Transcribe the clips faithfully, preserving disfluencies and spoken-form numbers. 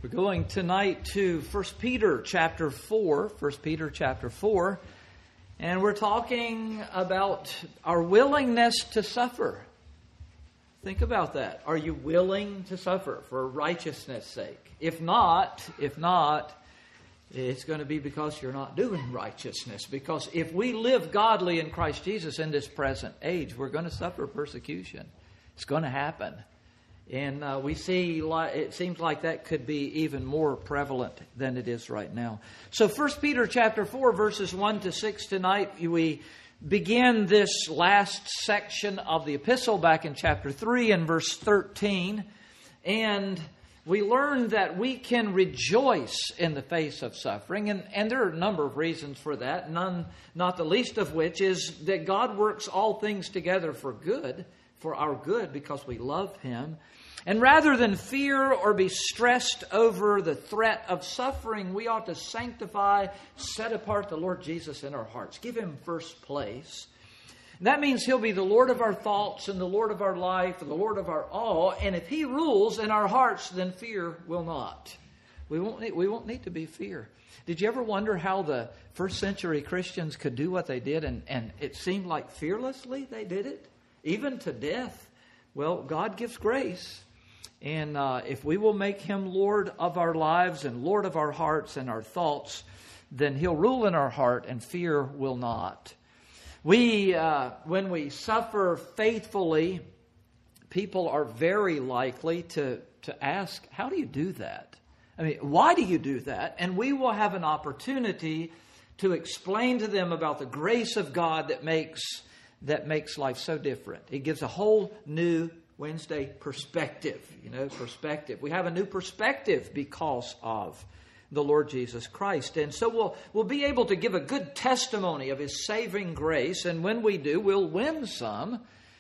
We're going tonight to First Peter chapter four, First Peter chapter four, and we're talking about our willingness to suffer. Think about that. Are you willing to suffer for righteousness' sake? If not, if not, it's going to be because you're not doing righteousness. Because if we live godly in Christ Jesus in this present age, we're going to suffer persecution. It's going to happen. And uh, we see, like, it seems like that could be even more prevalent than it is right now. So First Peter chapter four, verses one to six tonight, we begin this last section of the epistle back in chapter three and verse thirteen. And we learn that we can rejoice in the face of suffering. And, and there are a number of reasons for that, none, not the least of which is that God works all things together for good, for our good, because we love Him. And rather than fear or be stressed over the threat of suffering, we ought to sanctify, set apart the Lord Jesus in our hearts. Give Him first place. And that means He'll be the Lord of our thoughts and the Lord of our life and the Lord of our all. And if He rules in our hearts, then fear will not. We won't need, we won't need to be fear. Did you ever wonder how the first century Christians could do what they did? And, and it seemed like fearlessly they did it, even to death. Well, God gives grace. And uh, if we will make Him Lord of our lives and Lord of our hearts and our thoughts, then He'll rule in our heart and fear will not. We, uh, when we suffer faithfully, people are very likely to, to ask, how do you do that? I mean, why do you do that? And we will have an opportunity to explain to them about the grace of God that makes, that makes life so different. It gives a whole new Wednesday perspective, you know, perspective. We have a new perspective because of the Lord Jesus Christ. And so we'll we'll be able to give a good testimony of His saving grace. And when we do, we'll win some.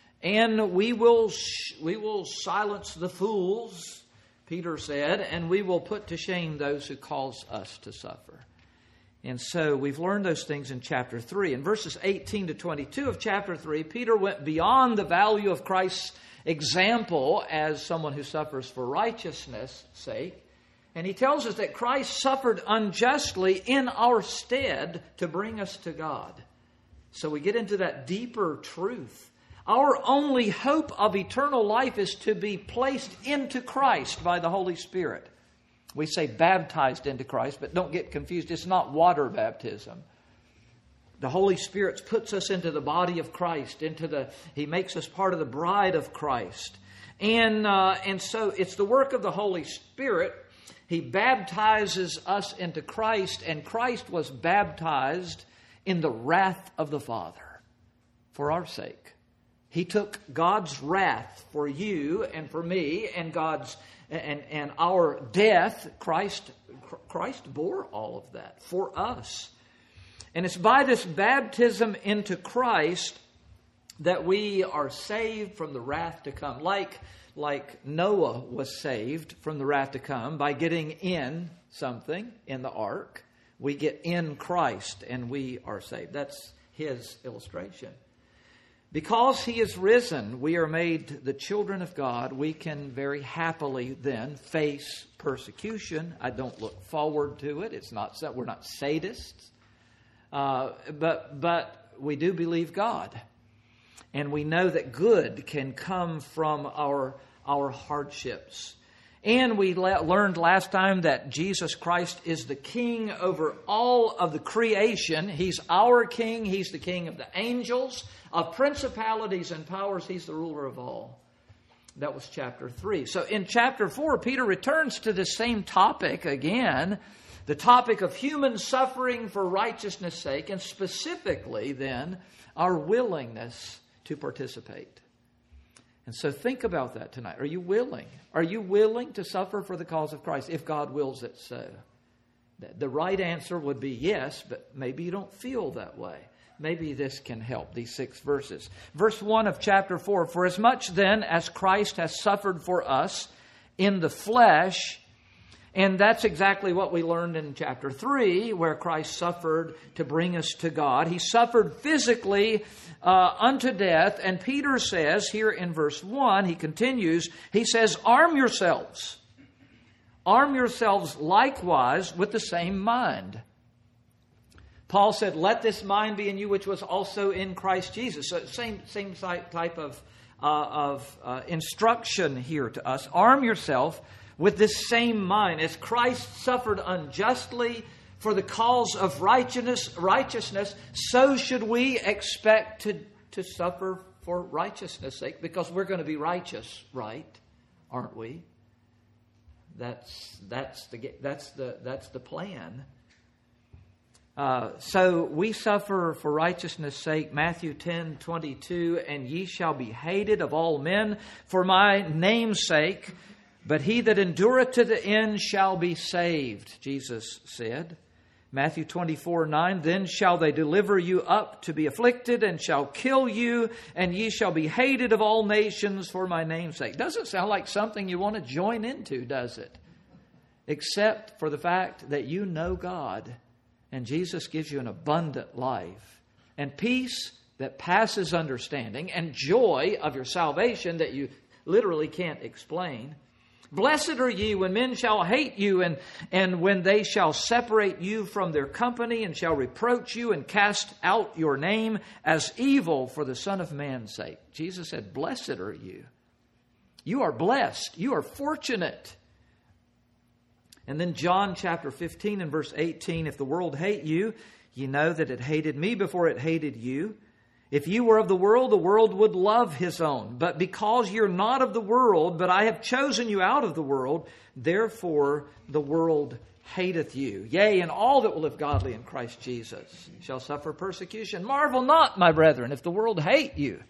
And we will sh- we will silence the fools, Peter said, and we will put to shame those who cause us to suffer. And so we've learned those things in chapter three. In verses eighteen to twenty-two of chapter three, Peter went beyond the value of Christ's example as someone who suffers for righteousness' sake. And he tells us that Christ suffered unjustly in our stead to bring us to God. So we get into that deeper truth. Our only hope of eternal life is to be placed into Christ by the Holy Spirit. We say baptized into Christ, but don't get confused. It's not water baptism. The Holy Spirit puts us into the body of Christ, into the. He makes us part of the bride of Christ. And, uh, and so it's the work of the Holy Spirit. He baptizes us into Christ, and Christ was baptized in the wrath of the Father for our sake. He took God's wrath for you and for me, and God's and, and our death. Christ, Christ bore all of that for us. And it's by this baptism into Christ that we are saved from the wrath to come. Like, like Noah was saved from the wrath to come by getting in something in the ark. We get in Christ and we are saved. That's his illustration. Because He is risen, we are made the children of God. We can very happily then face persecution. I don't look forward to it. It's not we're not sadists. Uh, but but we do believe God. And we know that good can come from our, our hardships. And we le- learned last time that Jesus Christ is the King over all of the creation. He's our King. He's the King of the angels, of principalities and powers. He's the ruler of all. That was chapter three. So in chapter four, Peter returns to the same topic again. The topic of human suffering for righteousness' sake, and specifically then our willingness to participate. And so think about that tonight. Are you willing? Are you willing to suffer for the cause of Christ if God wills it so? The right answer would be yes, but maybe you don't feel that way. Maybe this can help, these six verses. Verse one of chapter four, "For as much then as Christ has suffered for us in the flesh," and that's exactly what we learned in chapter three, where Christ suffered to bring us to God. He suffered physically uh, unto death. And Peter says here in verse one, he continues, he says, "Arm yourselves. Arm yourselves likewise with the same mind. Paul said, let this mind be in you which was also in Christ Jesus. So same, same type of, uh, of uh, instruction here to us. Arm yourself with this same mind. As Christ suffered unjustly for the cause of righteousness, righteousness, so should we expect to, to suffer for righteousness' sake, because we're going to be righteous, right? Aren't we? That's that's the that's the that's the plan. Uh, so we suffer for righteousness' sake. Matthew ten twenty-two, and ye shall be hated of all men for my name's sake, but he that endureth to the end shall be saved, Jesus said. Matthew twenty-four nine, then shall they deliver you up to be afflicted, and shall kill you, and ye shall be hated of all nations for my name's sake. Doesn't sound like something you want to join into, does it? Except for the fact that you know God, and Jesus gives you an abundant life, and peace that passes understanding, and joy of your salvation that you literally can't explain. Blessed are ye when men shall hate you, and, and when they shall separate you from their company, and shall reproach you, and cast out your name as evil for the Son of Man's sake. Jesus said, blessed are you. You are blessed. You are fortunate. And then John chapter fifteen and verse eighteen, if the world hate you, ye know that it hated me before it hated you. If you were of the world, the world would love his own. But because you're not of the world, but I have chosen you out of the world, therefore the world hateth you. Yea, and all that will live godly in Christ Jesus shall suffer persecution. Marvel not, my brethren, if the world hate you.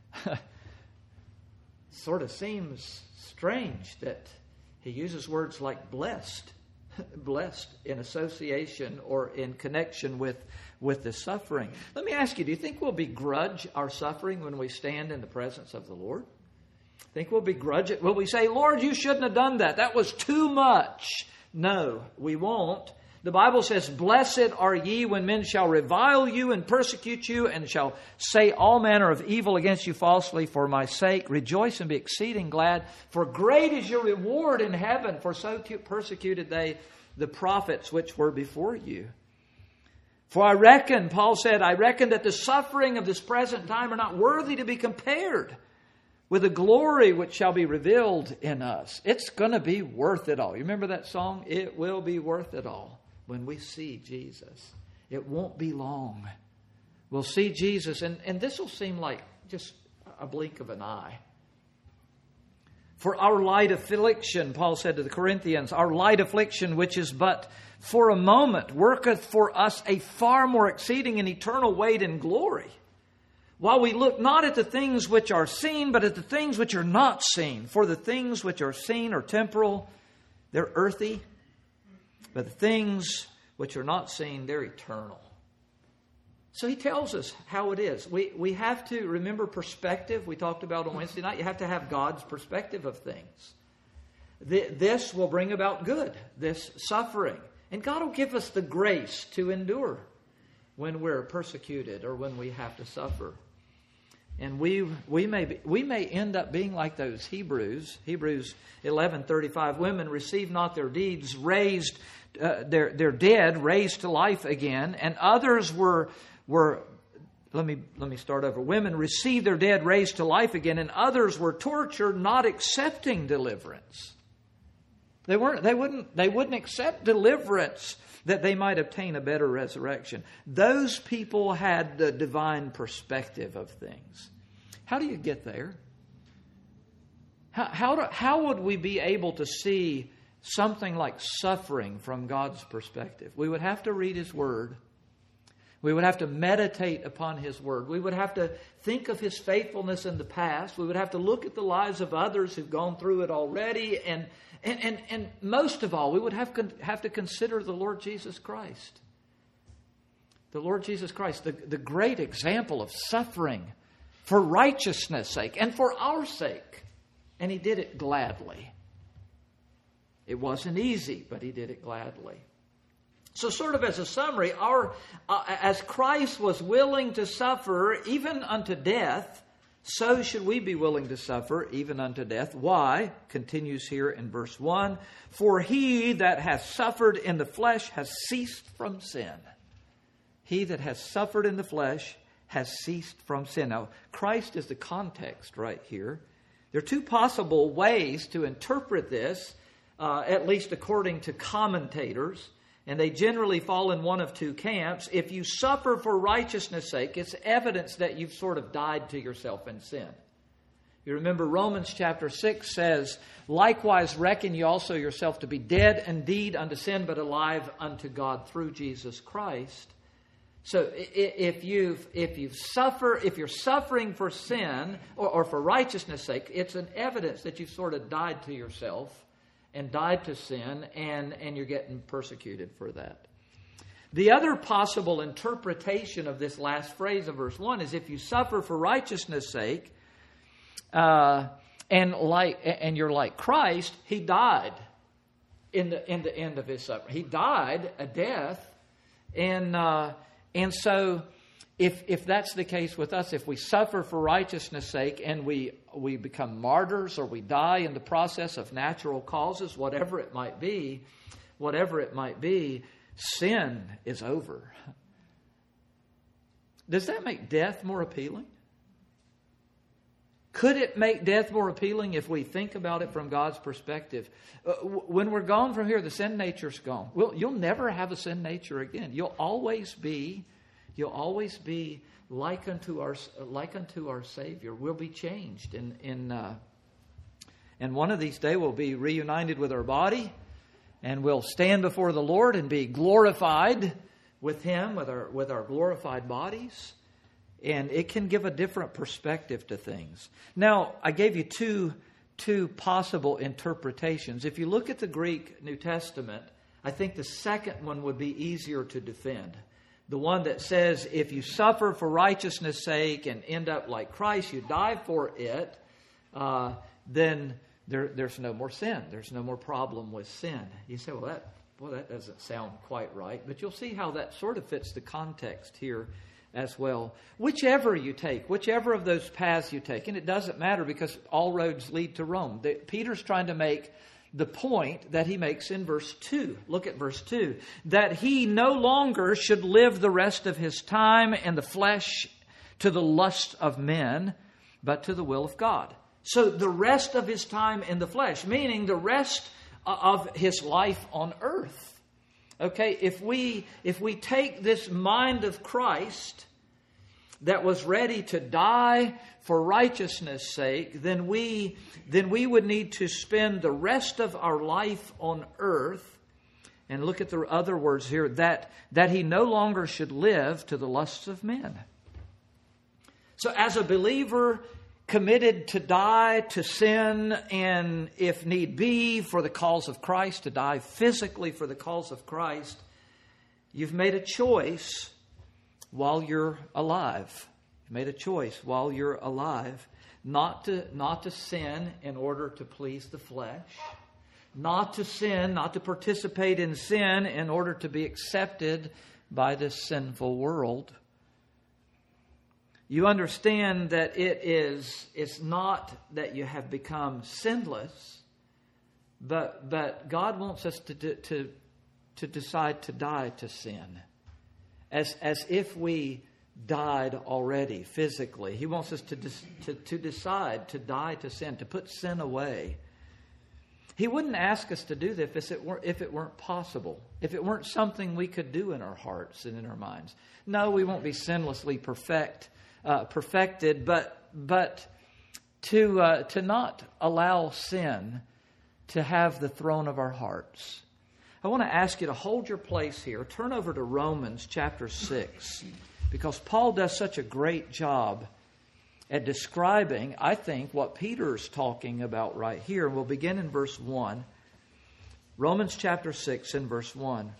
Sort of seems strange that he uses words like blessed. Blessed in association or in connection with, with the suffering. Let me ask you, do you think we'll begrudge our suffering when we stand in the presence of the Lord? Think we'll begrudge it? Will we say, Lord, you shouldn't have done that. That was too much. No, we won't. The Bible says, blessed are ye when men shall revile you and persecute you, and shall say all manner of evil against you falsely for my sake. Rejoice and be exceeding glad, for great is your reward in heaven, for so persecuted they the prophets which were before you. For I reckon, Paul said, I reckon that the suffering of this present time are not worthy to be compared with the glory which shall be revealed in us. It's going to be worth it all. You remember that song? It will be worth it all. When we see Jesus, it won't be long. We'll see Jesus, and, and this will seem like just a blink of an eye. For our light affliction, Paul said to the Corinthians, our light affliction, which is but for a moment, worketh for us a far more exceeding and eternal weight in glory. While we look not at the things which are seen, but at the things which are not seen. For the things which are seen are temporal, they're earthy. But the things which are not seen, they're eternal. So he tells us how it is. We we have to remember perspective. We talked about on Wednesday night. You have to have God's perspective of things. This will bring about good, this suffering. And God will give us the grace to endure when we're persecuted or when we have to suffer. And we we may be, we may end up being like those Hebrews. Hebrews eleven thirty-five. Women receive not their deeds raised, uh, their their dead raised to life again, and others were were. Let me let me start over. Women received their dead raised to life again, and others were tortured, not accepting deliverance. They weren't. They wouldn't. They wouldn't accept deliverance that they might obtain a better resurrection. Those people had the divine perspective of things. How do you get there? How, how, do, how would we be able to see something like suffering from God's perspective? We would have to read His Word. We would have to meditate upon His Word. We would have to think of His faithfulness in the past. We would have to look at the lives of others who've gone through it already. And And, and, and most of all, we would have, have to consider the Lord Jesus Christ. The Lord Jesus Christ, the, the great example of suffering for righteousness' sake and for our sake. And He did it gladly. It wasn't easy, but He did it gladly. So sort of as a summary, our uh, as Christ was willing to suffer even unto death so should we be willing to suffer, even unto death. Why? Continues here in verse one. For he that hath suffered in the flesh has ceased from sin. He that has suffered in the flesh has ceased from sin. Now, Christ is the context right here. There are two possible ways to interpret this, uh, at least according to commentators. And they generally fall in one of two camps. If you suffer for righteousness' sake, it's evidence that you've sort of died to yourself in sin. You remember Romans chapter six says, likewise reckon you also yourself to be dead indeed unto sin, but alive unto God through Jesus Christ. So if you've if you suffer if you're suffering for sin or, or for righteousness' sake, it's an evidence that you've sort of died to yourself and died to sin, and, and you're getting persecuted for that. The other possible interpretation of this last phrase of verse one is if you suffer for righteousness' sake, uh, and like and you're like Christ, he died in the in the end of his suffering. He died a death, and uh, and so if if that's the case with us, if we suffer for righteousness' sake and we we become martyrs or we die in the process of natural causes, whatever it might be, whatever it might be, sin is over. Does that make death more appealing? Could it make death more appealing if we think about it from God's perspective? Uh, when we're gone from here, the sin nature's gone. Well, you'll never have a sin nature again. You'll always be, you'll always be like unto our like unto our Savior. We'll be changed, in in uh, and one of these days we'll be reunited with our body, and we'll stand before the Lord and be glorified with Him, with our with our glorified bodies. And it can give a different perspective to things. Now, I gave you two, two possible interpretations. If you look at the Greek New Testament, I think the second one would be easier to defend. The one that says, if you suffer for righteousness' sake and end up like Christ, you die for it, uh, then there, there's no more sin. There's no more problem with sin. You say, well, that, well, that doesn't sound quite right. But you'll see how that sort of fits the context here as well. Whichever you take, whichever of those paths you take, and it doesn't matter because all roads lead to Rome. The, Peter's trying to make the point that he makes in verse two. Look at verse two. That he no longer should live the rest of his time in the flesh to the lust of men, but to the will of God. So the rest of his time in the flesh, meaning the rest of his life on earth. Okay, if we if we take this mind of Christ that was ready to die for righteousness' sake, then we then we would need to spend the rest of our life on earth. And look at the other words here, that that he no longer should live to the lusts of men. So as a believer committed to die to sin, and if need be for the cause of Christ, to die physically for the cause of Christ, you've made a choice while you're alive. You've made a choice while you're alive not to not to sin in order to please the flesh, not to sin, not to participate in sin in order to be accepted by this sinful world. You understand that it is, it's not that you have become sinless, but but God wants us to to to decide to die to sin, as as if we died already physically. He wants us to to to decide to die to sin, to put sin away. He wouldn't ask us to do this if it weren't if it weren't possible, if it weren't something we could do in our hearts and in our minds. No, we won't be sinlessly perfect. Uh, perfected, but but to uh, to not allow sin to have the throne of our hearts. I want to ask you to hold your place here. Turn over to Romans chapter six, because Paul does such a great job at describing, I think, what Peter's talking about right here. We'll begin in verse one. Romans chapter six and verse one.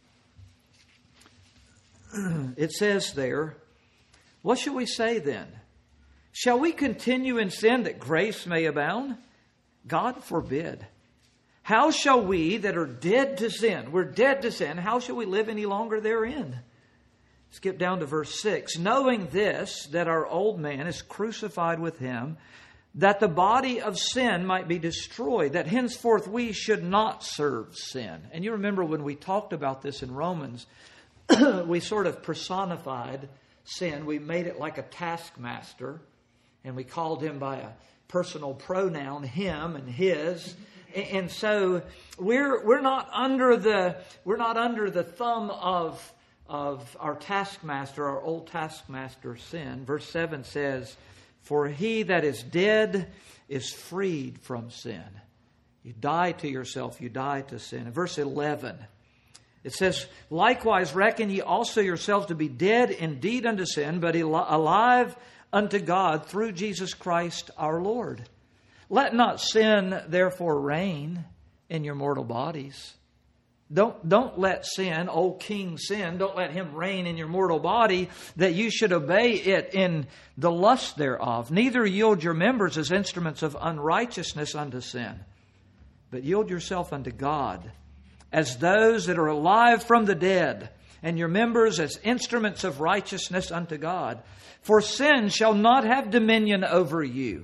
It says there, what shall we say then? Shall we continue in sin that grace may abound? God forbid. How shall we that are dead to sin, we're dead to sin, how shall we live any longer therein? Skip down to verse six. Knowing this, that our old man is crucified with him, that the body of sin might be destroyed, that henceforth we should not serve sin. And you remember when we talked about this in Romans, we sort of personified sin. We made it like a taskmaster, and we called him by a personal pronoun, him and his. And so we're we're not under the we're not under the thumb of of our taskmaster, our old taskmaster, sin. Verse seven says, "For he that is dead is freed from sin." You die to yourself, you die to sin. In verse eleven, it says, "Likewise reckon ye also yourselves to be dead indeed unto sin, but alive unto God through Jesus Christ our Lord. Let not sin therefore reign in your mortal bodies." Don't, don't let sin, old King sin, don't let him reign in your mortal body, that you should obey it in the lust thereof. Neither yield your members as instruments of unrighteousness unto sin, but yield yourself unto God as those that are alive from the dead, and your members as instruments of righteousness unto God. For sin shall not have dominion over you.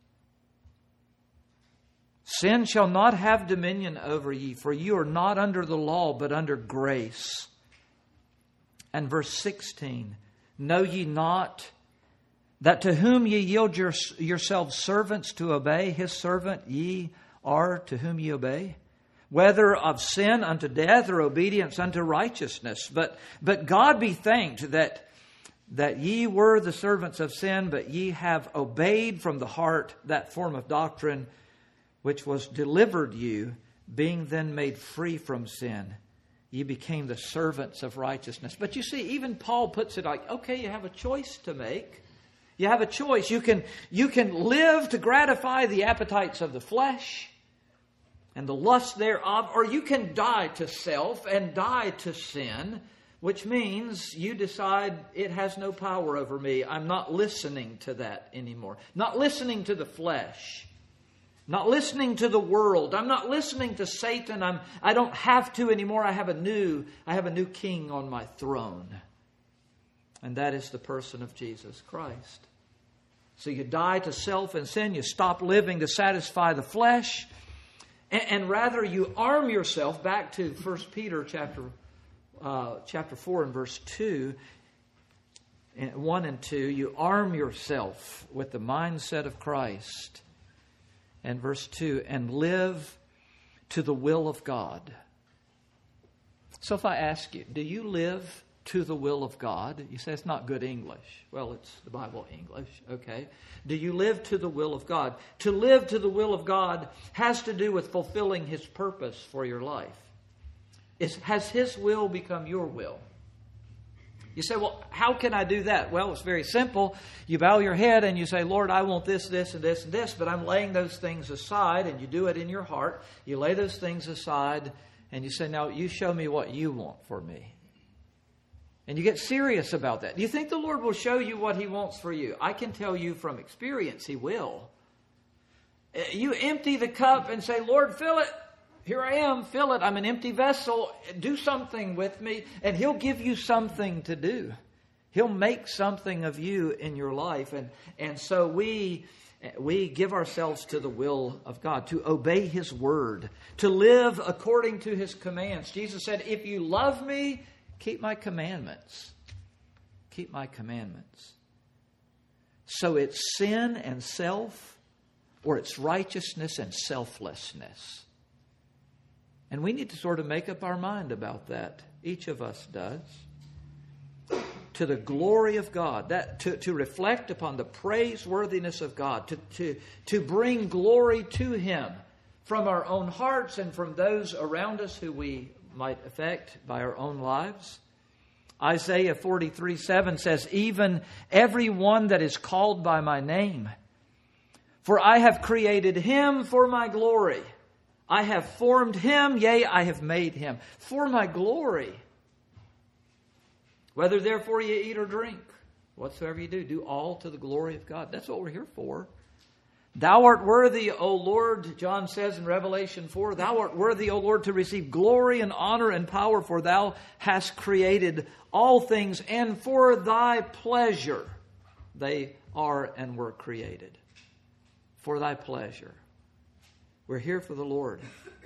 Sin shall not have dominion over ye, for you are not under the law, but under grace. And verse sixteen, "Know ye not that to whom ye yield your, yourselves servants to obey, his servant ye are to whom ye obey? Whether of sin unto death or obedience unto righteousness. But, but God be thanked that, that ye were the servants of sin, but ye have obeyed from the heart that form of doctrine which was delivered you, being then made free from sin. Ye became the servants of righteousness." But you see, even Paul puts it like, okay, you have a choice to make. You have a choice. You can, you can live to gratify the appetites of the flesh and the lust thereof, or you can die to self and die to sin, which means you decide it has no power over me. I'm not listening to that anymore. Not listening to the flesh. Not listening to the world. I'm not listening to Satan. I'm, I don't have to anymore. I have a new, I have a new king on my throne. And that is the person of Jesus Christ. So you die to self and sin. You stop living to satisfy the flesh. And, and rather you arm yourself, back to First Peter chapter, uh, chapter four and verse two. one and two. You arm yourself with the mindset of Christ. And verse two, "And live to the will of God." So if I ask you, do you live to the will of God? You say it's not good English. Well, it's the Bible English, okay. Do you live to the will of God? To live to the will of God has to do with fulfilling His purpose for your life. It's, has His will become your will? You say, well, how can I do that? Well, it's very simple. You bow your head and you say, Lord, I want this, this, and this, and this, but I'm laying those things aside, and you do it in your heart. You lay those things aside and you say, now you show me what you want for me. And you get serious about that. Do you think the Lord will show you what He wants for you? I can tell you from experience, He will. You empty the cup and say, Lord, fill it. Here I am, fill it. I'm an empty vessel. Do something with me. And He'll give you something to do. He'll make something of you in your life. And, and so we, we give ourselves to the will of God, to obey His word, to live according to His commands. Jesus said, if you love me, keep my commandments. Keep my commandments. So it's sin and self, or it's righteousness and selflessness. And we need to sort of make up our mind about that. Each of us does. To the glory of God. That to, to reflect upon the praiseworthiness of God. To, to, to bring glory to Him from our own hearts and from those around us who we might affect by our own lives. Isaiah forty-three seven says, even every one that is called by my name. For I have created him for my glory. I have formed him, yea, I have made him for my glory. Whether therefore you eat or drink, whatsoever you do, do all to the glory of God. That's what we're here for. Thou art worthy, O Lord, John says in Revelation four, Thou art worthy, O Lord, to receive glory and honor and power, for Thou hast created all things, and for Thy pleasure they are and were created. For Thy pleasure. We're here for the Lord.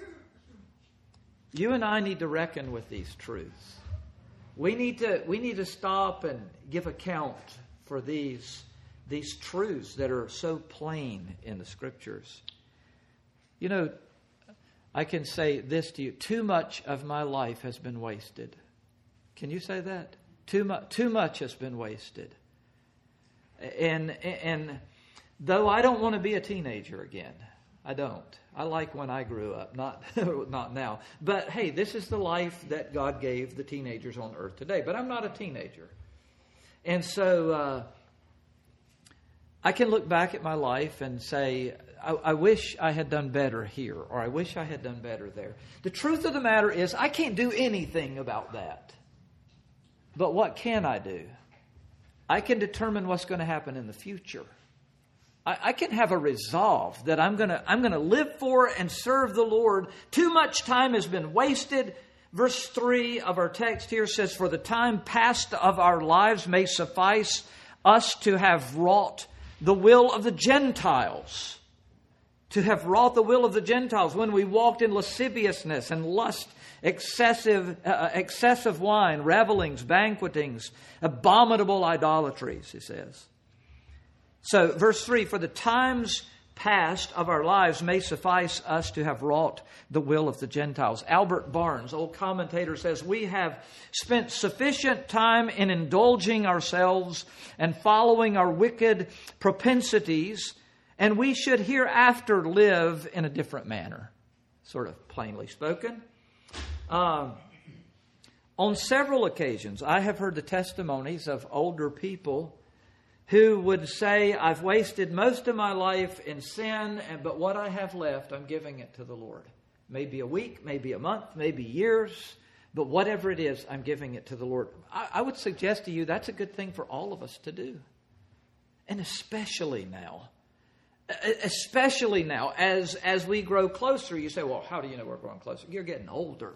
You and I need to reckon with these truths. We need to, we need to stop and give account for these, these truths that are so plain in the Scriptures. You know, I can say this to you. Too much of my life has been wasted. Can you say that? Too much, too much has been wasted. And, and though I don't want to be a teenager again, I don't. I like when I grew up, not not now. But hey, this is the life that God gave the teenagers on earth today. But I'm not a teenager. And so uh, I can look back at my life and say, I, I wish I had done better here, or I wish I had done better there. The truth of the matter is, I can't do anything about that. But what can I do? I can determine what's going to happen in the future. I can have a resolve that I'm going to I'm going to live for and serve the Lord. Too much time has been wasted. Verse three of our text here says, For the time past of our lives may suffice us to have wrought the will of the Gentiles. To have wrought the will of the Gentiles when we walked in lasciviousness and lust, excessive, uh, excessive wine, revelings, banquetings, abominable idolatries, he says. So, verse three, for the times past of our lives may suffice us to have wrought the will of the Gentiles. Albert Barnes, old commentator, says, we have spent sufficient time in indulging ourselves and following our wicked propensities, and we should hereafter live in a different manner. Sort of plainly spoken. Um, on several occasions, I have heard the testimonies of older people who would say, I've wasted most of my life in sin, but what I have left, I'm giving it to the Lord. Maybe a week, maybe a month, maybe years, but whatever it is, I'm giving it to the Lord. I, I would suggest to you that's a good thing for all of us to do. And especially now. Especially now, as, as we grow closer, you say, well, how do you know we're growing closer? You're getting older.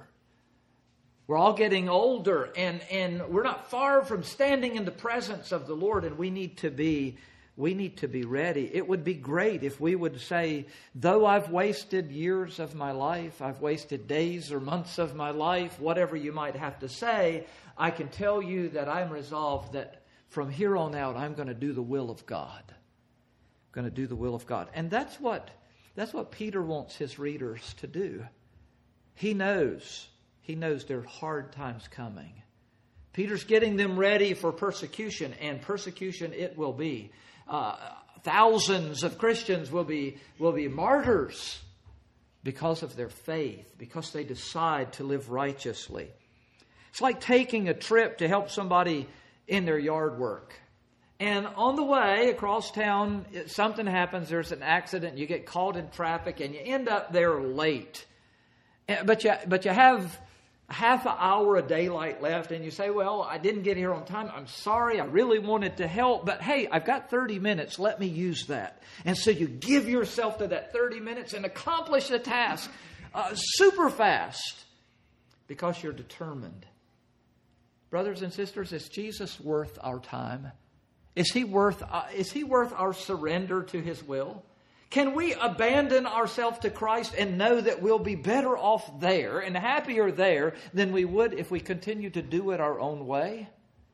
We're all getting older, and, and we're not far from standing in the presence of the Lord, and we need to be we need to be ready. It would be great if we would say, though I've wasted years of my life, I've wasted days or months of my life, whatever you might have to say, I can tell you that I'm resolved that from here on out, I'm going to do the will of God. I'm going to do the will of God. And that's what that's what Peter wants his readers to do. He knows. He knows there are hard times coming. Peter's getting them ready for persecution, and persecution it will be. Uh, thousands of Christians will be, will be martyrs because of their faith, because they decide to live righteously. It's like taking a trip to help somebody in their yard work. And on the way across town, something happens, there's an accident, you get caught in traffic, and you end up there late. But you, but you have half an hour of daylight left, and you say, well, I didn't get here on time. I'm sorry. I really wanted to help. But hey, I've got thirty minutes. Let me use that. And so you give yourself to that thirty minutes and accomplish the task uh, super fast because you're determined. Brothers and sisters, is Jesus worth our time? Is he worth, uh, is he worth our surrender to his will? Can we abandon ourselves to Christ and know that we'll be better off there and happier there than we would if we continue to do it our own way?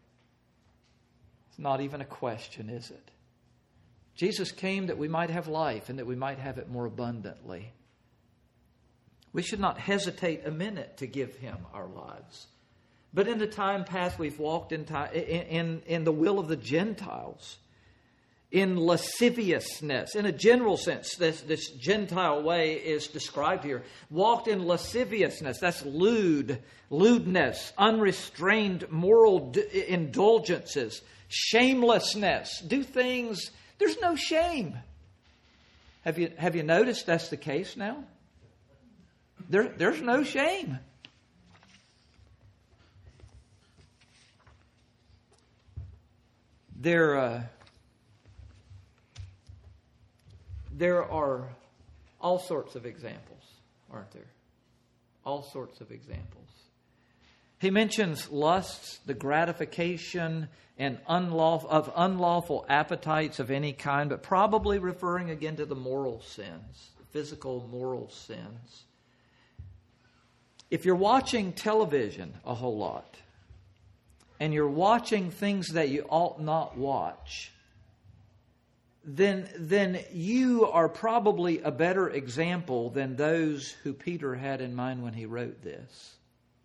It's not even a question, is it? Jesus came that we might have life and that we might have it more abundantly. We should not hesitate a minute to give him our lives. But in the time past, we've walked in, time, in, in, in the will of the Gentiles. In lasciviousness. In a general sense, this, this Gentile way is described here. Walked in lasciviousness. That's lewd, lewdness, unrestrained moral d- indulgences, shamelessness. Do things, there's no shame. Have you, have you noticed that's the case now? There, there's no shame. There... Uh, there are all sorts of examples, aren't there? All sorts of examples. He mentions lusts, the gratification and unlawful, of unlawful appetites of any kind, but probably referring again to the moral sins, physical moral sins. If you're watching television a whole lot, and you're watching things that you ought not watch, then, then you are probably a better example than those who Peter had in mind when he wrote this.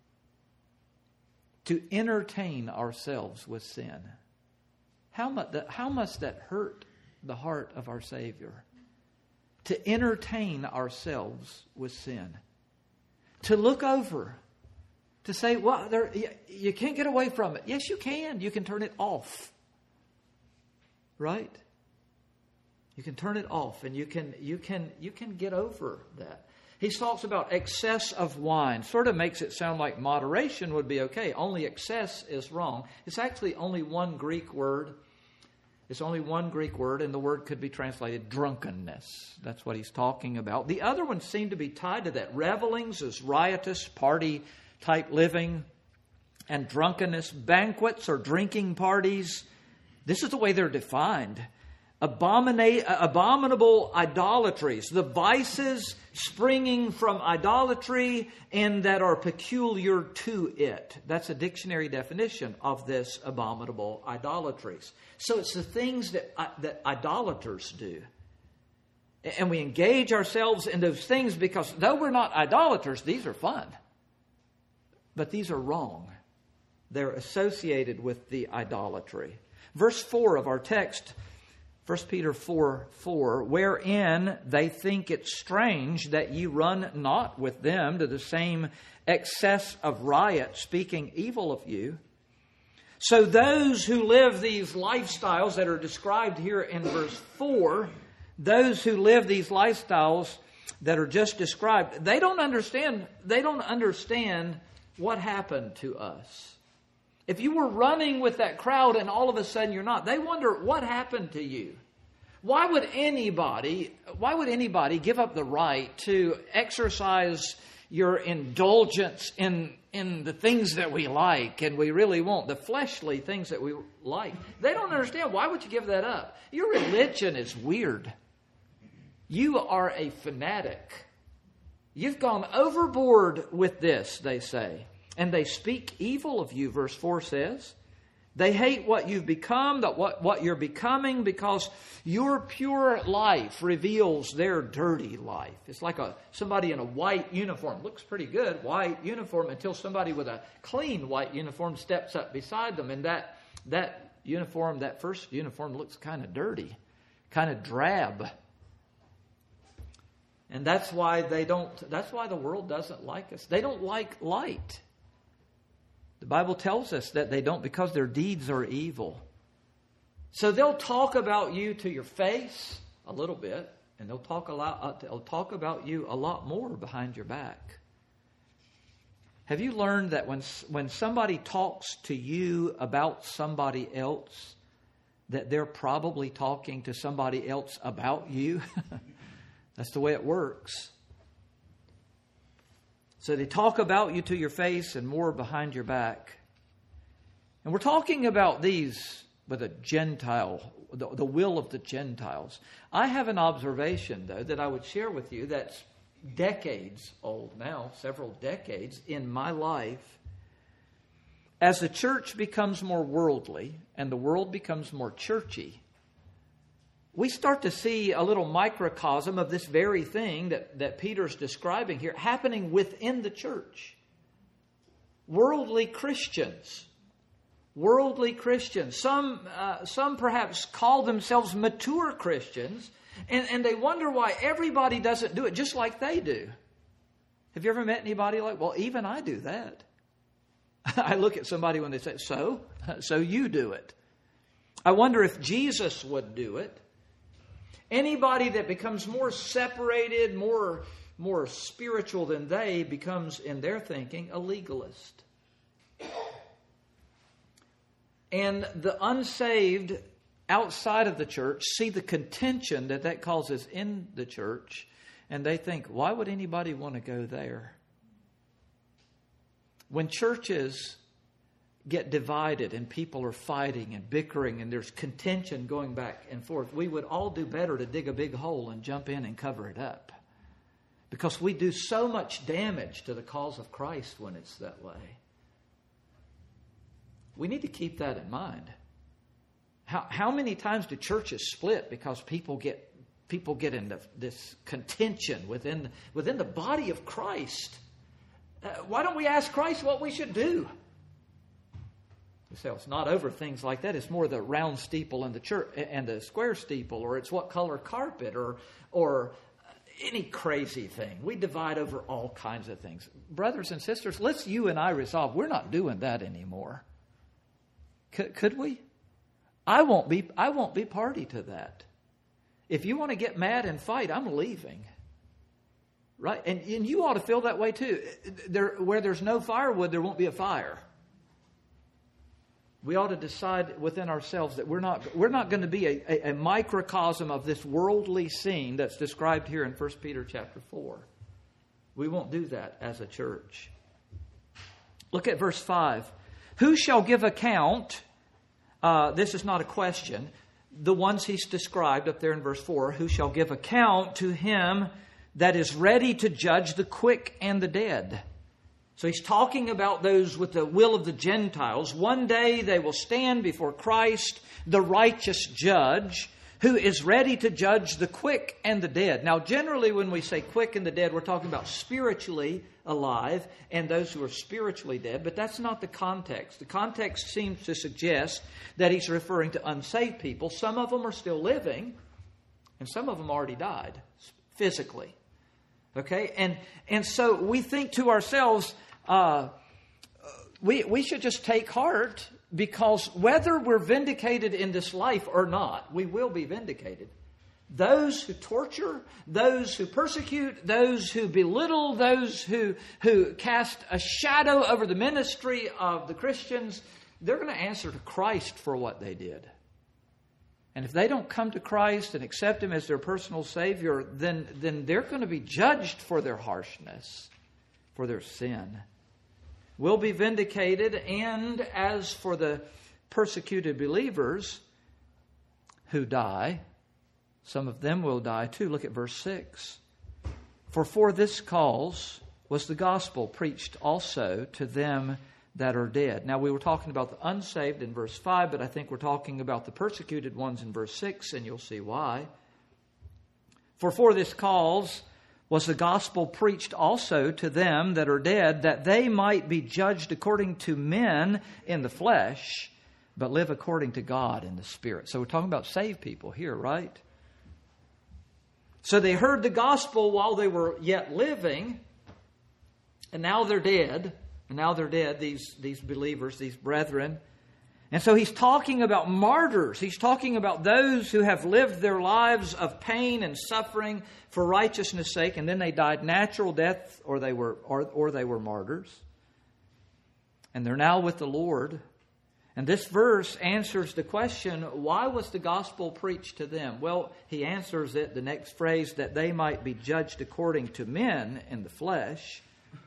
To entertain ourselves with sin. How much, how must that hurt the heart of our Savior? To entertain ourselves with sin. To look over. To say, well, there, you can't get away from it. Yes, you can. You can turn it off. Right? You can turn it off, and you can you can you can get over that. He talks about excess of wine. Sort of makes it sound like moderation would be okay. Only excess is wrong. It's actually only one Greek word. It's only one Greek word, and the word could be translated drunkenness. That's what he's talking about. The other ones seem to be tied to that. Revelings is riotous, party-type living, and drunkenness. Banquets or drinking parties. This is the way they're defined. Abominate, abominable idolatries, the vices springing from idolatry and that are peculiar to it. That's a dictionary definition of this abominable idolatries. So it's the things that, uh, that idolaters do. And we engage ourselves in those things because though we're not idolaters, these are fun. But these are wrong. They're associated with the idolatry. Verse four of our text, First Peter four four, wherein they think it strange that ye run not with them to the same excess of riot, speaking evil of you. So those who live these lifestyles that are described here in verse four, those who live these lifestyles that are just described, they don't understand, they don't understand what happened to us. If you were running with that crowd and all of a sudden you're not, they wonder what happened to you. Why would anybody, why would anybody give up the right to exercise your indulgence in, in the things that we like and we really want, the fleshly things that we like? They don't understand. Why would you give that up? Your religion is weird. You are a fanatic. You've gone overboard with this, they say. And they speak evil of you, verse four says. They hate what you've become, that what, what you're becoming, because your pure life reveals their dirty life. It's like a somebody in a white uniform. Looks pretty good, white uniform, until somebody with a clean white uniform steps up beside them. And that, that uniform, that first uniform, looks kind of dirty, kind of drab. And that's why they don't, that's why the world doesn't like us. They don't like light. The Bible tells us that they don't because their deeds are evil. So they'll talk about you to your face a little bit, and they'll talk a lot. They'll talk about you a lot more behind your back. Have you learned that when when somebody talks to you about somebody else, that they're probably talking to somebody else about you? That's the way it works. So they talk about you to your face and more behind your back. And we're talking about these with a Gentile, the, the will of the Gentiles. I have an observation, though, that I would share with you that's decades old now, several decades in my life. As the church becomes more worldly and the world becomes more churchy, we start to see a little microcosm of this very thing that, that Peter's describing here happening within the church. Worldly Christians. Worldly Christians. Some uh, some perhaps call themselves mature Christians, and, and they wonder why everybody doesn't do it just like they do. Have you ever met anybody like, well, even I do that? I look at somebody when they say, so? So you do it. I wonder if Jesus would do it. Anybody that becomes more separated, more, more spiritual than they, becomes, in their thinking, a legalist. And the unsaved outside of the church see the contention that that causes in the church, and they think, why would anybody want to go there? When churches get divided and people are fighting and bickering and there's contention going back and forth, we would all do better to dig a big hole and jump in and cover it up. Because we do so much damage to the cause of Christ when it's that way. We need to keep that in mind. How how many times do churches split because people get people get into this contention within within the body of Christ? Uh, why don't we ask Christ what we should do? You say, well, it's not over things like that. It's more the round steeple and the church and the square steeple, or it's what color carpet, or or any crazy thing. We divide over all kinds of things. Brothers and sisters, let's you and I resolve we're not doing that anymore. Could, could we? I won't be. I won't be party to that. If you want to get mad and fight, I'm leaving. Right, and, and you ought to feel that way too. There, where there's no firewood, there won't be a fire. We ought to decide within ourselves that we're not we're not going to be a, a, a microcosm of this worldly scene that's described here in First Peter chapter four. We won't do that as a church. Look at verse five. Who shall give account? Uh, this is not a question. The ones he's described up there in verse four. Who shall give account to him that is ready to judge the quick and the dead? So he's talking about those with the will of the Gentiles. One day they will stand before Christ, the righteous judge, who is ready to judge the quick and the dead. Now, generally when we say quick and the dead, we're talking about spiritually alive and those who are spiritually dead. But that's not the context. The context seems to suggest that he's referring to unsaved people. Some of them are still living, and some of them already died physically. Okay? And, and so we think to ourselves, Uh, we we should just take heart, because whether we're vindicated in this life or not, we will be vindicated. Those who torture, those who persecute, those who belittle, those who, who cast a shadow over the ministry of the Christians, they're going to answer to Christ for what they did. And if they don't come to Christ and accept Him as their personal Savior, then, then they're going to be judged for their harshness, for their sin. Will be vindicated, and as for the persecuted believers who die, some of them will die too. Look at verse six. For for this cause was the gospel preached also to them that are dead. Now, we were talking about the unsaved in verse five, but I think we're talking about the persecuted ones in verse six, and you'll see why. For for this cause was the gospel preached also to them that are dead, that they might be judged according to men in the flesh, but live according to God in the Spirit. So we're talking about saved people here, right? So they heard the gospel while they were yet living, and now they're dead. And now they're dead, these, these believers, these brethren. And so he's talking about martyrs. He's talking about those who have lived their lives of pain and suffering for righteousness' sake, and then they died natural death, or they were or, or they were martyrs. And they're now with the Lord. And this verse answers the question, why was the gospel preached to them? Well, he answers it, the next phrase, that they might be judged according to men in the flesh.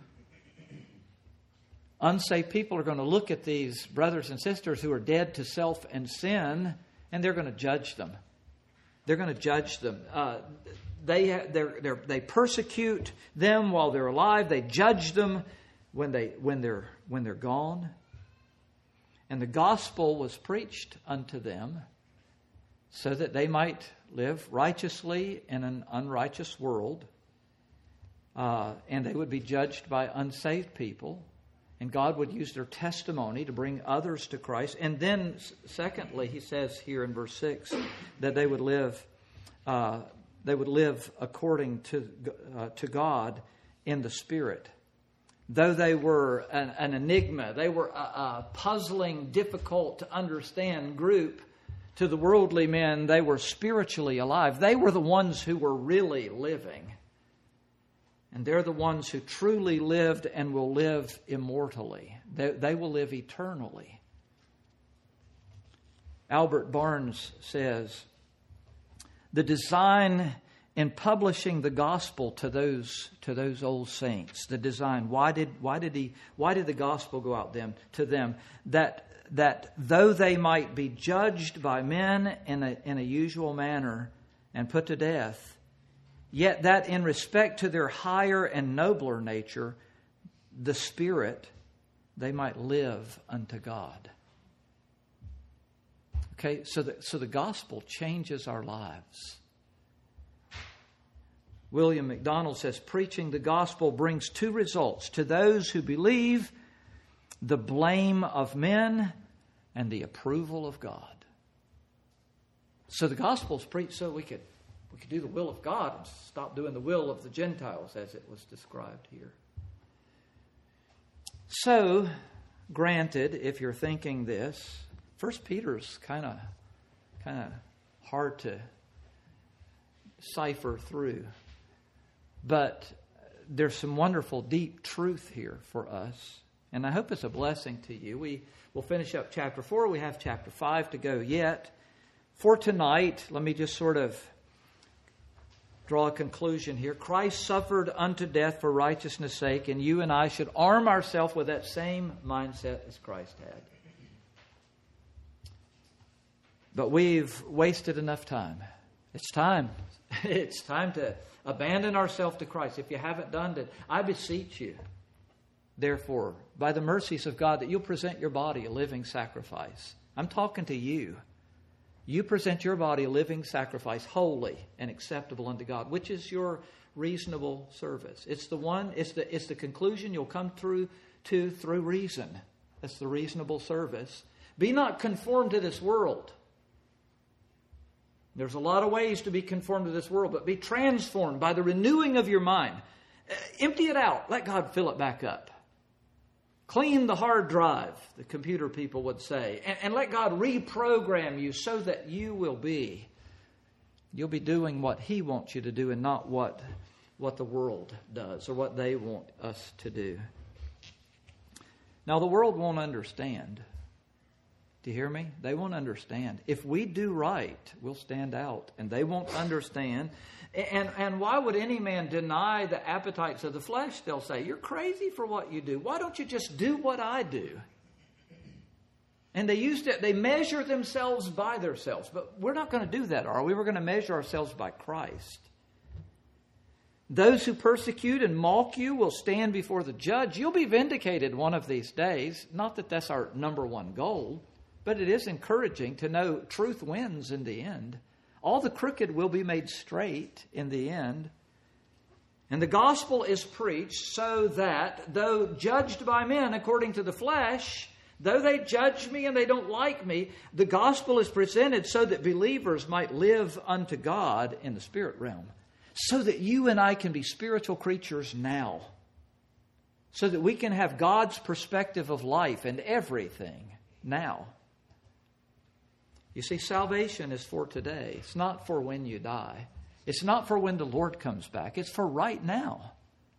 Unsaved people are going to look at these brothers and sisters who are dead to self and sin, and they're going to judge them. They're going to judge them. Uh, they they're, they're, they persecute them while they're alive. They judge them when they when they're when they're gone. And the gospel was preached unto them so that they might live righteously in an unrighteous world, uh, and they would be judged by unsaved people. And God would use their testimony to bring others to Christ. And then, secondly, he says here in verse six that they would live, uh, they would live according to uh, to God in the Spirit. Though they were an, an enigma, they were a, a puzzling, difficult to understand group to the worldly men. They were spiritually alive. They were the ones who were really living. And they're the ones who truly lived and will live immortally. They, they will live eternally. Albert Barnes says, the design in publishing the gospel to those to those old saints, the design, why did why did he why did the gospel go out them to them? That that though they might be judged by men in a in a usual manner and put to death, yet that in respect to their higher and nobler nature, the Spirit, they might live unto God. Okay, so the, so the gospel changes our lives. William MacDonald says, preaching the gospel brings two results. To those who believe, the blame of men and the approval of God. So the gospel is preached so we could, we could do the will of God and stop doing the will of the Gentiles, as it was described here. So, granted, if you're thinking this, First Peter's kind of kind of hard to cipher through. But there's some wonderful, deep truth here for us. And I hope it's a blessing to you. We will finish up chapter four. We have chapter five to go yet. For tonight, let me just sort of draw a conclusion here. Christ suffered unto death for righteousness' sake, and you and I should arm ourselves with that same mindset as Christ had. But we've wasted enough time. It's time. It's time to abandon ourselves to Christ. If you haven't done it, I beseech you, therefore, by the mercies of God, that you'll present your body a living sacrifice. I'm talking to you. You present your body a living sacrifice, holy and acceptable unto God, which is your reasonable service. It's the one, it's the, it's the conclusion you'll come through to through reason. That's the reasonable service. Be not conformed to this world. There's a lot of ways to be conformed to this world, but be transformed by the renewing of your mind. Uh, empty it out. Let God fill it back up. Clean the hard drive, the computer people would say, and, and let God reprogram you so that you will be, you'll be doing what He wants you to do and not what, what the world does or what they want us to do. Now, the world won't understand. Do you hear me? They won't understand. If we do right, we'll stand out, and they won't understand. And, and why would any man deny the appetites of the flesh? They'll say, you're crazy for what you do. Why don't you just do what I do? And they used it, they measure themselves by themselves. But we're not going to do that, are we? We're going to measure ourselves by Christ. Those who persecute and mock you will stand before the judge. You'll be vindicated one of these days. Not that that's our number one goal. But it is encouraging to know truth wins in the end. All the crooked will be made straight in the end. And the gospel is preached so that, though judged by men according to the flesh, though they judge me and they don't like me, the gospel is presented so that believers might live unto God in the spirit realm. So that you and I can be spiritual creatures now. So that we can have God's perspective of life and everything now. You see, salvation is for today. It's not for when you die. It's not for when the Lord comes back. It's for right now.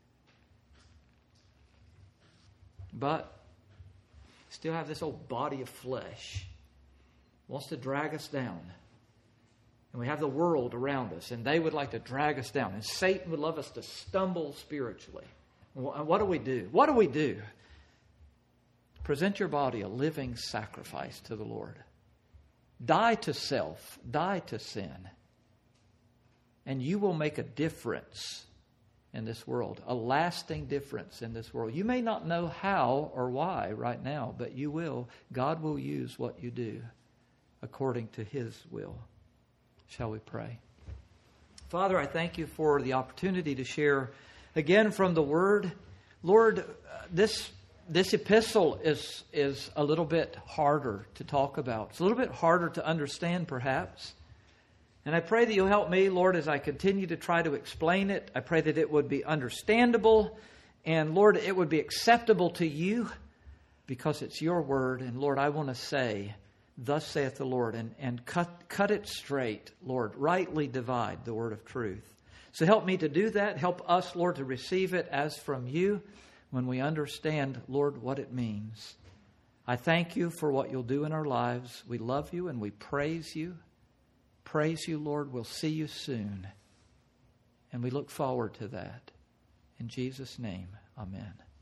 But still have this old body of flesh. Wants to drag us down. And we have the world around us, and they would like to drag us down. And Satan would love us to stumble spiritually. And what do we do? What do we do? Present your body a living sacrifice to the Lord. Die to self. Die to sin. And you will make a difference in this world. A lasting difference in this world. You may not know how or why right now, but you will. God will use what you do according to His will. Shall we pray? Father, I thank you for the opportunity to share again from the Word. Lord, this This epistle is, is a little bit harder to talk about. It's a little bit harder to understand, perhaps. And I pray that you'll help me, Lord, as I continue to try to explain it. I pray that it would be understandable. And, Lord, it would be acceptable to you because it's your word. And, Lord, I want to say, thus saith the Lord, and, and cut, cut it straight, Lord. Rightly divide the word of truth. So help me to do that. Help us, Lord, to receive it as from you. When we understand, Lord, what it means. I thank you for what you'll do in our lives. We love you and we praise you. Praise you, Lord. We'll see you soon. And we look forward to that. In Jesus' name, amen.